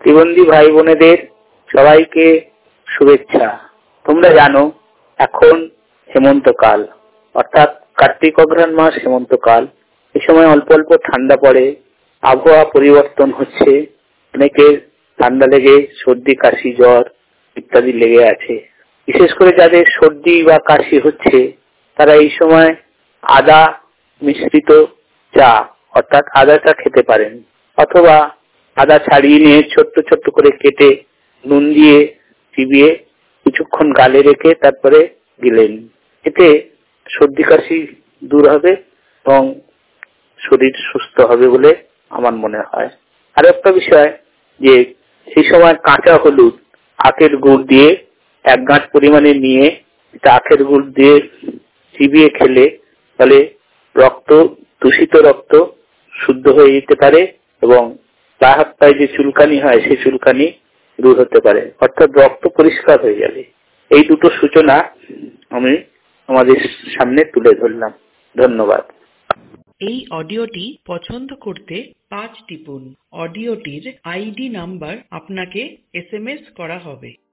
প্রতিবন্ধী ভাই বোনেদের সবাইকে শুভেচ্ছা। তোমরা জানো এখন হেমন্তকাল, অর্থাৎ কার্তিক অঘ্রাণ মাস হেমন্তকাল। এই সময় অল্প অল্প ঠান্ডা পড়ে, আবহাওয়া পরিবর্তন হচ্ছে, অনেকের ঠান্ডা লেগে সর্দি কাশি জ্বর ইত্যাদি লেগে আছে। বিশেষ করে যাদের সর্দি বা কাশি হচ্ছে তারা এই সময় আদা মিশ্রিত চা অর্থাৎ আদা চা খেতে পারেন, অথবা আদা ছাড়িয়ে নিয়ে ছোট্ট ছোট্ট করে কেটে নুন দিয়ে চিবিয়ে কিছুক্ষণ গালে রেখে তারপরে গিলেন। এতে সর্দি কাশি দূর হবে এবং শরীর সুস্থ হবে বলে আমার মনে হয়। আর একটা বিষয় যে সেই সময় কাঁচা হলুদ আখের গুড় দিয়ে 1 গাঁট পরিমাণে নিয়ে আখের গুড় দিয়ে চিবিয়ে খেলে তাহলে দূষিত রক্ত শুদ্ধ হয়ে যেতে পারে এবং পা হাত পায়ে যে চুলকানি হয় সেই চুলকানি দূর হতে পারে, অর্থাৎ রক্ত পরিষ্কার হয়ে যাবে। এই দুটো সূচনা আমি আমাদের সামনে তুলে ধরলাম। ধন্যবাদ। এই অডিওটি পছন্দ করতে 5 টিপুন। অডিওটির আইডি নাম্বার আপনাকে SMS করা হবে।